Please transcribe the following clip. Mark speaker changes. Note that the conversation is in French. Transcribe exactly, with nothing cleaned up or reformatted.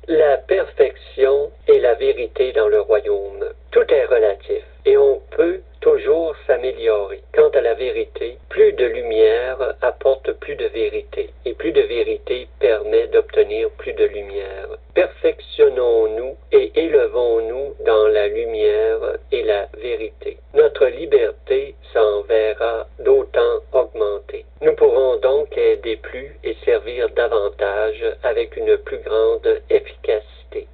Speaker 1: La perfection et la vérité dans le royaume. Tout est relatif et on peut toujours s'améliorer. Quant à la vérité, plus de lumière apporte plus de vérité et plus de vérité permet d'obtenir plus de lumière. Perfectionnons-nous et élevons-nous dans la lumière et la vérité. Notre liberté s'en verra d'autant augmenter. Nous pourrons donc aider plus et servir davantage avec une